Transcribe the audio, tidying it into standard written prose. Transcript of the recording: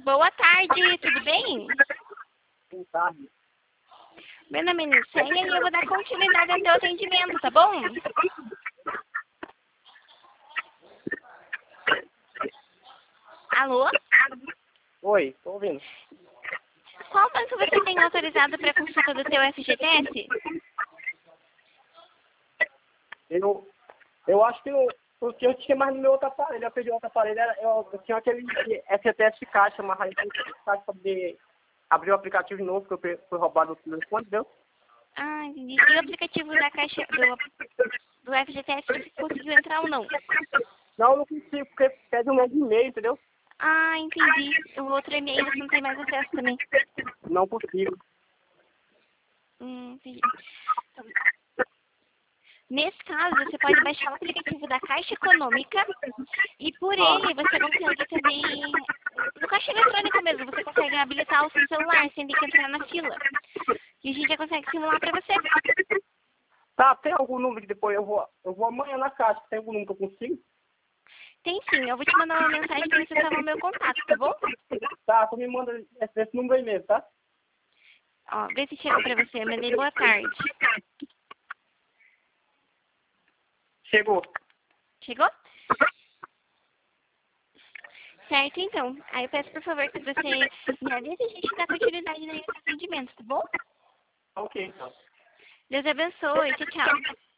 Boa tarde, tudo bem? Boa tarde. Meu nome é Nicéia e eu vou dar continuidade ao teu atendimento, tá bom? Alô? Oi, tô ouvindo. Qual banco você tem autorizado para consulta do teu FGTS? Eu acho que o que eu tinha mais no meu outro aparelho, eu perdi o outro aparelho, eu tinha aquele FGTS de caixa, mas aí eu tinha caixa pra poder abrir o aplicativo de novo, que foi roubado no telefone, deu? Ah, entendi. E o aplicativo da caixa do FGTS você conseguiu entrar ou não? Não, eu não consigo, porque pede um novo e-mail, entendeu? Ah, entendi. O outro e-mail você não tem mais acesso também. Não consigo. Entendi. Então, nesse caso, você pode baixar o aplicativo da Caixa Econômica e por ele você consegue também, no caixa eletrônico mesmo, você consegue habilitar o seu celular sem ter que entrar na fila. E a gente já consegue simular para você. Tá, tem algum número que depois eu vou amanhã na caixa, tem algum número que eu consigo? Tem sim, eu vou te mandar uma mensagem para você salvar o meu contato, tá bom? Tá, você me manda esse número aí mesmo, tá? Ó, vê se chegou para você. Eu mandei boa tarde. Chegou. Chegou? Certo, então. Aí eu peço, por favor, que você me avise e a gente dá continuidade nesse atendimento, tá bom? Ok, então. Deus abençoe. Tchau, tchau.